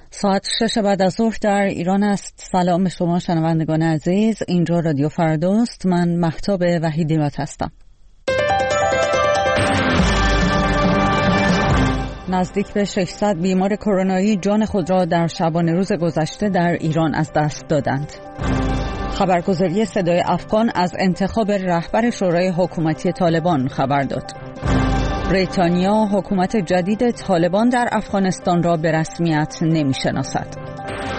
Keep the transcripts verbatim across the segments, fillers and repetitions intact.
ساعت شش بعد از ظهر در ایران است. سلام شما شنوندگان عزیز، اینجا رادیو فرداست. من مهتاب وحیدی‌راد هستم. نزدیک به ششصد بیمار کرونایی جان خود را در شبانه روز گذشته در ایران از دست دادند. خبرگزاری صدای افغان از انتخاب رهبر شورای حکومتی طالبان خبر داد. بریتانیا حکومت جدید طالبان در افغانستان را به رسمیت نمی‌شناسد.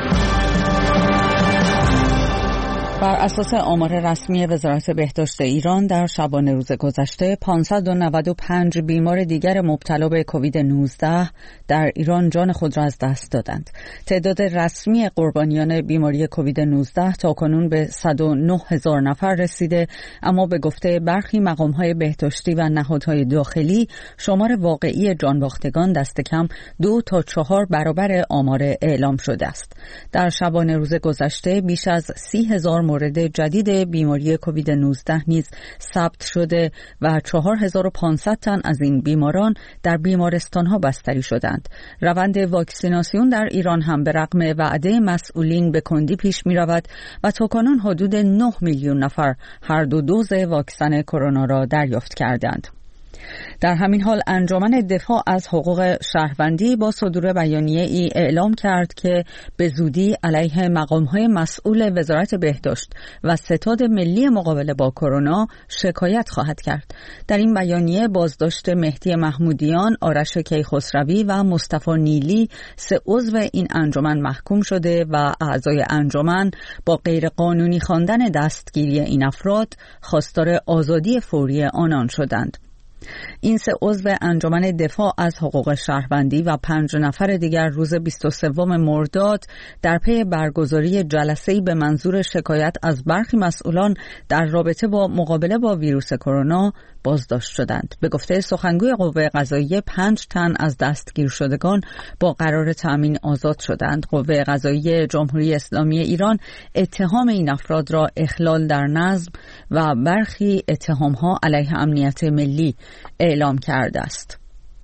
بر اساس آمار رسمی وزارت بهداشت ایران در شبانه روز گذشته پانصد و نود و پنج بیمار دیگر مبتلا به کووید نوزده در ایران جان خود را از دست دادند. تعداد رسمی قربانیان بیماری کووید نوزده تاکنون به صد و نه هزار نفر رسیده، اما به گفته برخی مقام‌های بهداشتی و نهادهای داخلی شمار واقعی جانباختگان دست کم دو تا چهار برابر آمار اعلام شده است. در شبانه روز گذشته بیش از سی هزار مورد جدید بیماری کووید نوزده نیز ثبت شده و چهار هزار و پانصد تن از این بیماران در بیمارستان‌ها بستری شدند. روند واکسیناسیون در ایران هم به رغم وعده مسئولین به کندی پیش می‌رود و تاکنون حدود نه میلیون نفر هر دو دوز واکسن کرونا را دریافت کردند. در همین حال انجمن دفاع از حقوق شهروندی با صدور بیانیه ای اعلام کرد که به زودی علیه مقام‌های مسئول وزارت بهداشت و ستاد ملی مقابله با کرونا شکایت خواهد کرد. در این بیانیه بازداشت مهدی محمودیان، آرش کیخسروی و مصطفی نیلی سه عضو این انجمن محکوم شده و اعضای انجمن با غیرقانونی خواندن دستگیری این افراد خواستار آزادی فوری آنان شدند. این سه عضو انجمن دفاع از حقوق شهروندی و پنج نفر دیگر روز بیست و سوم مرداد در پی برگزاری جلسه‌ای به منظور شکایت از برخی مسئولان در رابطه با مقابله با ویروس کرونا بازداشت شدند. به گفته سخنگوی قوه قضاییه پنج تن از دستگیر شدگان با قرار تأمین آزاد شدند. قوه قضاییه جمهوری اسلامی ایران اتهام این افراد را اخلال در نظم و برخی اتهام‌ها علیه امنیت ملی اعلام کرده است.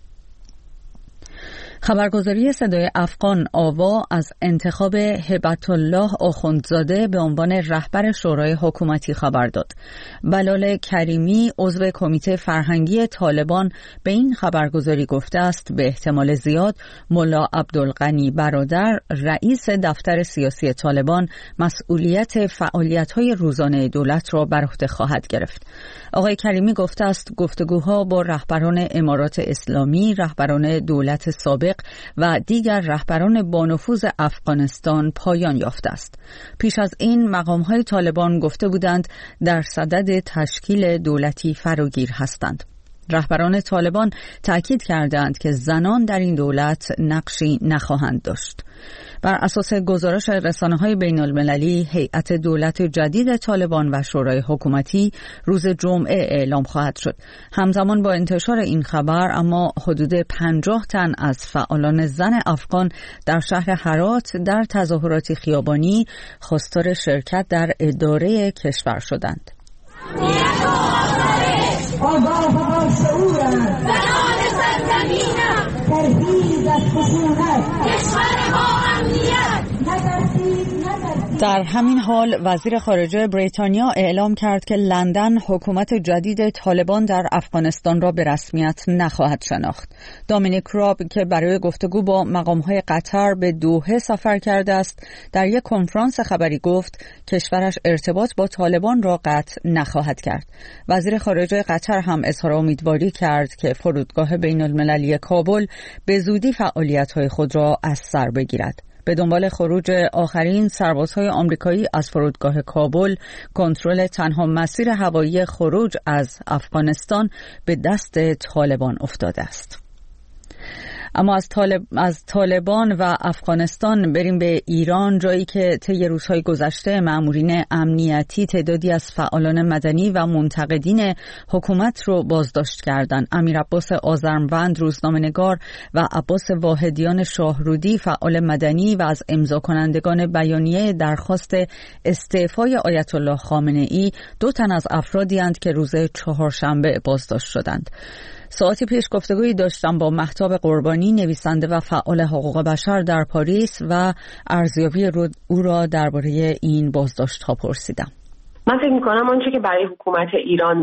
خبرگزاری صدای افغان آوا از انتخاب هبت الله آخوندزاده به عنوان رهبر شورای حکومتی خبر داد. بلال کریمی عضو کمیته فرهنگی طالبان به این خبرگزاری گفته است به احتمال زیاد ملا عبدالغنی برادر رئیس دفتر سیاسی طالبان مسئولیت فعالیت‌های روزانه دولت را بر عهده خواهد گرفت. آقای کریمی گفته است گفتگوها با رهبران امارات اسلامی، رهبران دولت سابق و دیگر رهبران با نفوذ افغانستان پایان یافته است. پیش از این مقام‌های طالبان گفته بودند در صدد تشکیل دولتی فراگیر هستند. رهبران طالبان تأکید کردند که زنان در این دولت نقشی نخواهند داشت. بر اساس گزارش رسانه‌های بین‌المللی، هیئت دولت جدید طالبان و شورای حکومتی روز جمعه اعلام خواهد شد. همزمان با انتشار این خبر اما حدود پنجاه تن از فعالان زن افغان در شهر هرات در تظاهراتی خیابانی خواستار شرکت در اداره کشور شدند. آگاه و شعورم زنان سرزمینم ترهیب از خشونت کشور ما امنیت نترسید نترسید. در همین حال وزیر خارجه بریتانیا اعلام کرد که لندن حکومت جدید طالبان در افغانستان را به رسمیت نخواهد شناخت. دامینیک راب که برای گفتگو با مقام‌های قطر به دوحه سفر کرده است، در یک کنفرانس خبری گفت کشورش ارتباط با طالبان را قطع نخواهد کرد. وزیر خارجه قطر هم اظهار امیدواری کرد که فرودگاه بین‌المللی کابل به زودی فعالیت‌های خود را از سر بگیرد. به دنبال خروج آخرین سربازهای آمریکایی از فرودگاه کابل، کنترل تنها مسیر هوایی خروج از افغانستان به دست طالبان افتاده است. اما از, طالب، از طالبان و افغانستان بریم به ایران، جایی که طی روزهای گذشته مامورین امنیتی تعدادی از فعالان مدنی و منتقدین حکومت رو بازداشت کردند. امیر عباس آذرمند روزنامه‌نگار و عباس واحدیان شاهرودی فعال مدنی و از امضا کنندگان بیانیه درخواست استعفای آیت الله خامنه‌ای دو تن از افرادی اند که روز چهارشنبه بازداشت شدند. ساعتی پیش گفتگویی داشتم با مهتاب قربانی، نویسنده و فعال حقوق بشر در پاریس و ارزیابی او را درباره این بازداشت‌ها پرسیدم. من فکر می‌کنم آنچه که برای حکومت ایران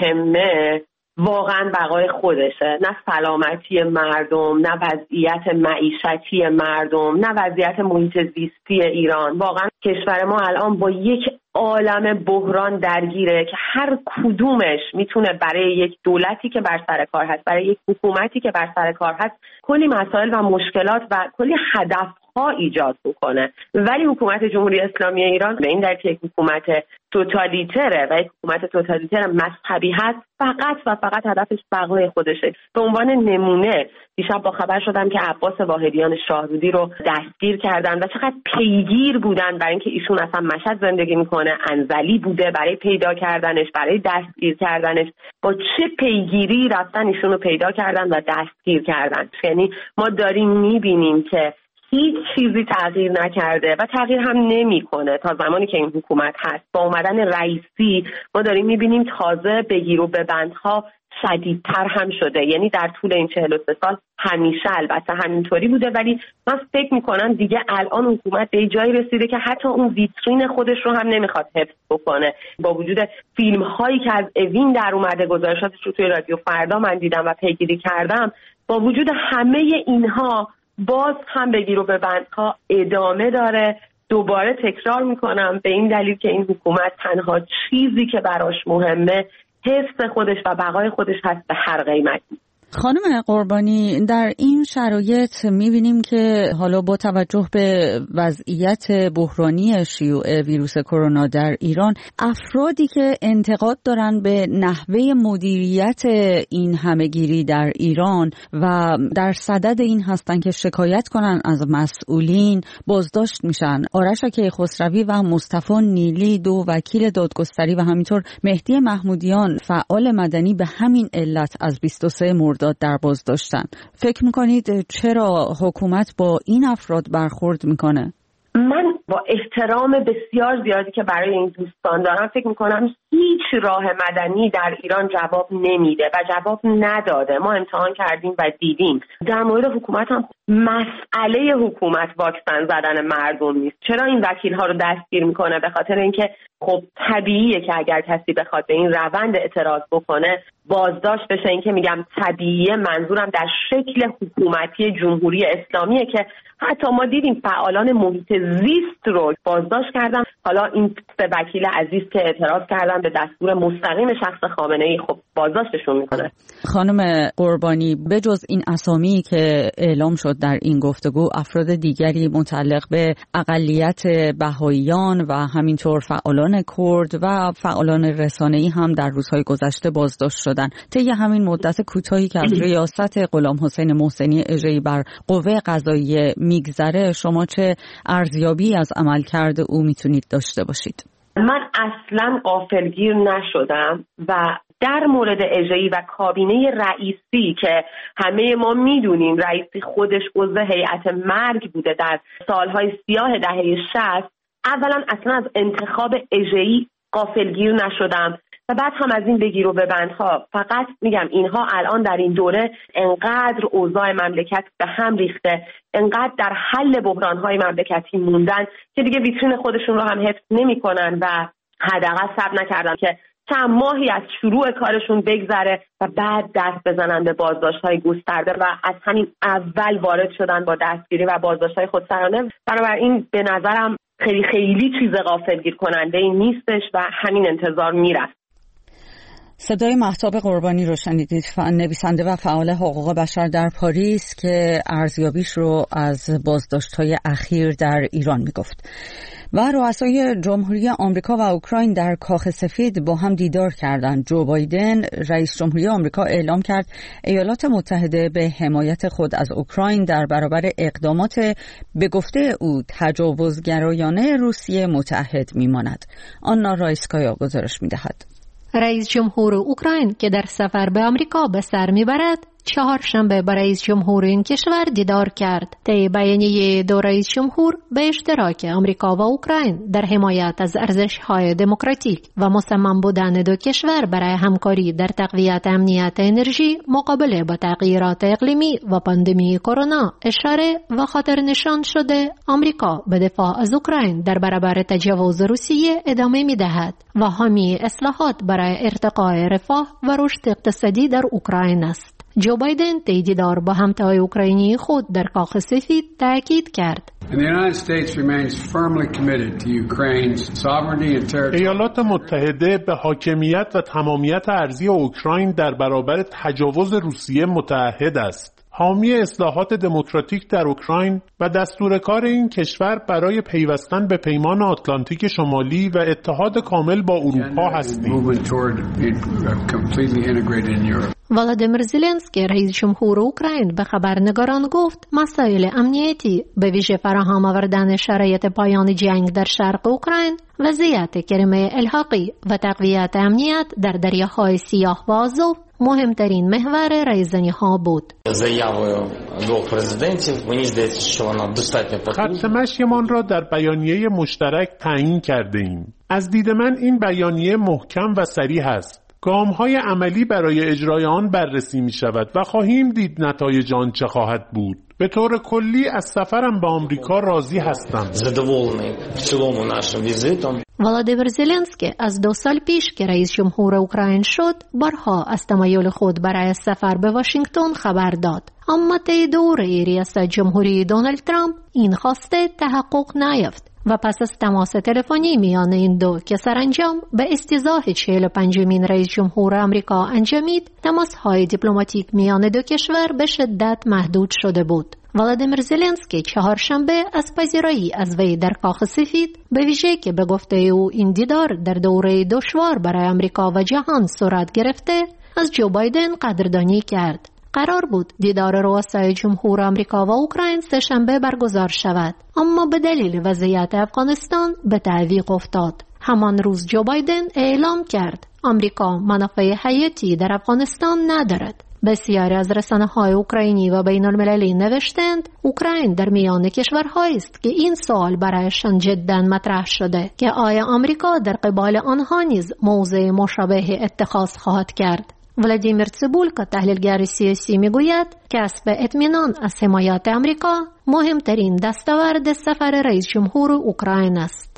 مهمه واقعا بقای خودشه، نه سلامتی مردم، نه وضعیت معیشتی مردم، نه وضعیت محیط زیستی ایران. واقعا کشور ما الان با یک عالم بحران درگیره که هر کدومش میتونه برای یک دولتی که بر سر کار هست، برای یک حکومتی که بر سر کار هست، کلی مسائل و مشکلات و کلی هدف ها ایجاد بکنه. ولی حکومت جمهوری اسلامی ایران به این دلیل که یک حکومت توتالیتره و یک حکومت توتالیتر مذهبی هست، فقط و فقط هدفش بقای خودشه. به عنوان نمونه دیشب با خبر شدم که عباس واحدیان شاهرودی رو دستگیر کردن و چقدر پیگیر بودن برای اینکه ایشون اصلا مشهد زندگی میکنه، انزلی بوده برای پیدا کردنش، برای دستگیر کردنش. با چه پیگیری رفتن ایشون رو پیدا کردن و دستگیر کردن. یعنی ما داریم میبینیم که هیچ چیزی تغییر نکرده و تغییر هم نمیکنه تا زمانی که این حکومت هست. با اومدن رئیسی ما داریم میبینیم تازه بگیر و ببندها شدیدتر هم شده. یعنی در طول این چهل و سه سال همیشه البته همینطوری بوده، ولی من فکر میکنم دیگه الان حکومت به جایی رسیده که حتی اون ویترین خودش رو هم نمیخواد حفظ بکنه. با وجود فیلم هایی که از اوین در اومده، گزارشاتش رو توی رادیو فردا من دیدم و پیگیری کردم، با وجود همه اینها باز هم بگیر و ببندها ادامه داره. دوباره تکرار میکنم به این دلیل که این حکومت تنها چیزی که براش مهمه حفظ خودش و بقای خودش هست به هر قیمتی. خانم قربانی، در این شرایط می‌بینیم که حالا با توجه به وضعیت بحرانی شیوع ویروس کرونا در ایران، افرادی که انتقاد دارن به نحوه مدیریت این همه‌گیری در ایران و در صدد این هستن که شکایت کنن از مسئولین بازداشت میشن. آرش کیخسروی و مصطفی نیلی، دو وکیل دادگستری، و همینطور مهدی محمودیان فعال مدنی، به همین علت از بیست و سه مرداد در بازداشتن. فکر میکنید چرا حکومت با این افراد برخورد میکنه؟ من با احترام بسیار زیادی که برای این دوستان دارم فکر میکنم هیچ راه مدنی در ایران جواب نمیده و جواب نداده. ما امتحان کردیم و دیدیم. در مورد حکومت هم مسئله حکومت واکسن زدن مردم نیست. چرا این وکیل ها رو دستگیر میکنه؟ به خاطر اینکه خب طبیعیه که اگر کسی بخواد به این روند اعتراض بکنه بازداشت بشه. این که میگم طبیعیه منظورم در شکل حکومتی جمهوری اسلامیه که حتی ما دیدیم فعالان محیط زیست رو بازداشت کردن. حالا این سه وکیل عزیز که اعتراض کردن به دستور مستقیم شخص خامنه‌ای، خب بازداشتشون میکنه. خانم قربانی، بجز این اسامی که اعلام شد در این گفتگو، افراد دیگری متعلق به اقلیت بهائیان و همینطور فعالان کرد و فعالان رسانه‌ای هم در روزهای گذشته بازداشت شدن. طی همین مدت کوتاهی که از ریاست غلام حسین محسنی اجرایی بر قوه قضاییه میگذره، شما چه ارزیابی از عملکرد او میتونید داشته باشید؟ من اصلا غافلگیر نشدم و در مورد اجرایی و کابینه رئیسی که همه ما میدونیم رئیسی خودش عضو هیئت مرگ بوده در سالهای سیاه دهه شصت، اولا اصلا از انتخاب اجرایی غافلگیر نشدم و بعد هم از این بگیر و ببندها. فقط میگم اینها الان در این دوره انقدر اوضاع مملکت به هم ریخته، انقدر در حل بحرانهای مملکتی موندن که دیگه ویترین خودشون رو هم حفظ نمی‌کنن و حداقل صبر نکردن که چند ماهی از شروع کارشون بگذره و بعد دست بزنن به بازداشت‌های گسترده و از همین اول وارد شدن با دستگیری و بازداشت‌های خودسرانه. بنابراین به نظرم خیلی خیلی چیز غافلگیر کننده این نیستش و همین انتظار میرفت. صدای مهتاب قربانی رو شنیدید، نویسنده و فعال حقوق بشر در پاریس که ارزیابیش رو از بازداشت‌های اخیر در ایران میگفت. و رؤسای جمهوری آمریکا و اوکراین در کاخ سفید با هم دیدار کردند. جو بایدن رئیس جمهوری آمریکا اعلام کرد ایالات متحده به حمایت خود از اوکراین در برابر اقدامات به گفته او تجاوزگرایانه روسیه متعهد میماند. آنا رایسکایا گزارش میدهد. رئیس جمهور اوکراین که در سفر به آمریکا به سر میبرد چهارشنبه با رئیس جمهور این کشور دیدار کرد. طی بیانیه دو رئیس جمهور به اشتراک آمریکا و اوکراین در حمایت از ارزش‌های دموکراتیک و مصمم بودن دو کشور برای همکاری در تقویت امنیت انرژی مقابله با تغییرات اقلیمی و پاندمی کرونا اشاره و خاطر نشان شده آمریکا به دفاع از اوکراین در برابر تجاوز روسیه ادامه می‌دهد و حامی اصلاحات برای ارتقاء رفاه و رشد اقتصادی در اوکراین است. جو بایدن طی دیدار با همتای اوکراینی خود در کاخ سفید تاکید کرد. ایالات متحده به حاکمیت و تمامیت ارضی اوکراین در برابر تجاوز روسیه متعهد است. حامی اصلاحات دموکراتیک در اوکراین و دستورکار این کشور برای پیوستن به پیمان آتلانتیک شمالی و اتحاد کامل با اروپا هستیم. ولادیمیر زلنسکی رئیس جمهور اوکراین به خبرنگاران گفت مسائل امنیتی به ویژه فراهم آوردن شرایط پایان جنگ در شرق اوکراین، وضعیت کرمه الحاقی و تقویت امنیت در دریاهای سیاه و آزوف مهمترین محور رایزنی‌ها بود. خط مشیمان را در بیانیه مشترک تعیین کرده ایم. از دید من این بیانیه محکم و صریح است. گام‌های عملی برای اجرای آن بررسی می شود و خواهیم دید نتایج آن چه خواهد بود. به طور کلی از سفرم به آمریکا راضی هستم. ولادیمیر زلنسکی از دو سال پیش که رئیس جمهور اوکراین شد بارها از تمایل خود برای سفر به واشنگتن خبر داد، اما طی دوره ریاست جمهوری دونالد ترامپ این خواسته تحقق نیافت و پس از تماس تلفنی میان این دو که سرانجام به استیضاح چهل و پنجمین رئیس جمهور آمریکا انجامید، تماس‌های دیپلماتیک میان دو کشور به شدت محدود شده بود. ولادیمیر زلنسکی چهارشنبه از پذیرایی از وی در کاخ سفید به ویژه که به گفته او این دیدار در دوره دشوار برای آمریکا و جهان صورت گرفته از جو بایدن قدردانی کرد. قرار بود دیدار رؤسای جمهور آمریکا و اوکراین سه‌شنبه برگزار شود، اما به دلیل وضعیت افغانستان به تعویق افتاد. همان روز جو بایدن اعلام کرد آمریکا منافع حیاتی در افغانستان ندارد. بسیاری از رسانه‌های اوکراینی و بین المللی نوشتند اوکراین در میان کشورهایی است که این سوال برایشان جداً مطرح شده که آیا آمریکا در قبال آنها نیز موضع مشابه اتخاذ خواهد کرد. ولادیمیر تسیبولکا تحلیلگر سیاسی میگوید کسب اطمینان از حمایت آمریکا مهمترین دستاورد سفر رئیس جمهور اوکراین است.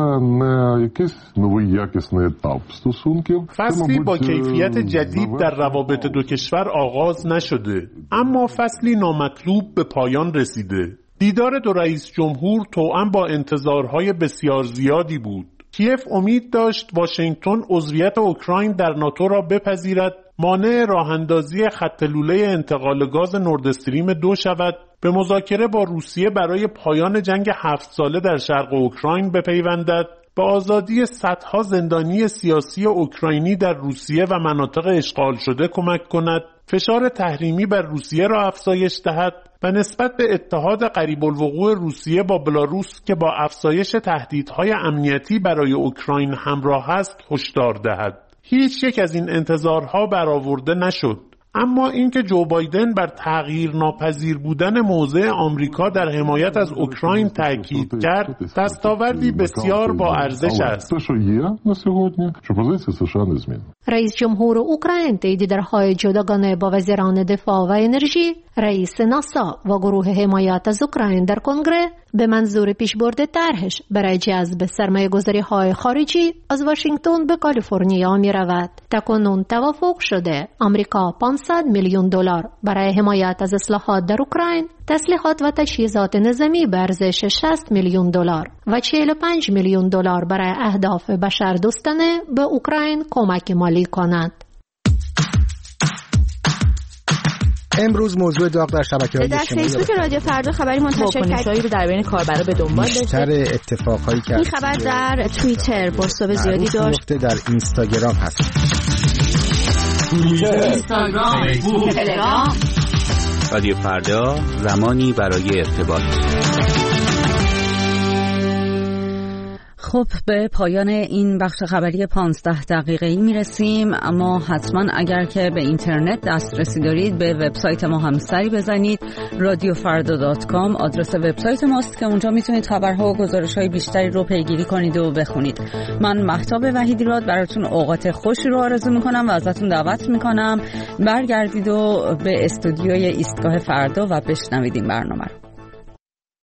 فصلی با کیفیت جدید در روابط دو کشور آغاز نشده، اما فصلی نامطلوب به پایان رسیده. دیدار دو رئیس جمهور توأم با انتظارهای بسیار زیادی بود. کیف امید داشت واشنگتن عضویت اوکراین در ناتو را بپذیرد، مانع راه‌اندازی خط لوله انتقال گاز نورد استریم دو شود، به مذاکره با روسیه برای پایان جنگ هفت ساله در شرق اوکراین بپیوندد، به آزادی صدها زندانی سیاسی اوکراینی در روسیه و مناطق اشغال شده کمک کند، فشار تحریمی بر روسیه را افزایش دهد و نسبت به اتحاد قریب الوقوع روسیه با بلاروس که با افزایش تهدیدهای امنیتی برای اوکراین همراه است هشدار دهد. هیچ یک از این انتظارها برآورده نشد، اما اینکه جو بایدن بر تغییر ناپذیر بودن موضع آمریکا در حمایت از اوکراین تاکید کرد، دستاوردی بسیار با ارزش است. رئیس جمهور اوکراین طی دیدارهای جداگانه با وزیران دفاع و انرژی، رئیس ناسا و گروه حمایت از اوکراین در کنگره به منظور پیشبرد طرحش برای جذب سرمایه‌گذاری‌های خارجی از واشنگتن به کالیفرنیا می‌رود. تاکنون توافق شده آمریکا پانصد میلیون دلار برای حمایت از اصلاحات در اوکراین، تسلیحات و تجهیزات نظامی به ارزش شصت میلیون دلار و چهل و پنج میلیون دلار برای اهداف بشردوستانه به اوکراین کمک مالی کند. امروز موضوع داغ در شبکه‌های در فیسبوک رادیو فردا خبری منتشر کرد که در بین کاربرا به دنبال داشته. بیشتر اتفاقایی که این خبر در توییتر بازتاب زیادی داشت. در اینستاگرام هست. اینستاگرام، فیسبوک، تلگرام. رادیو فردا، زمانی برای ارتباط. خب به پایان این بخش خبری پانزده دقیقه‌ای میرسیم، اما حتما اگر که به اینترنت دسترسی دارید به وبسایت ما هم سری بزنید. رادیو فردا دات کام آدرس وبسایت ماست که اونجا میتونید خبرها و گزارش‌های بیشتری رو پیگیری کنید و بخونید. من مهتاب وحیدی‌راد براتون اوقات خوشی رو آرزو میکنم و ازتون دعوت میکنم برگردید و به استودیوی ایستگاه فردا و بشنوید این برنامه رو.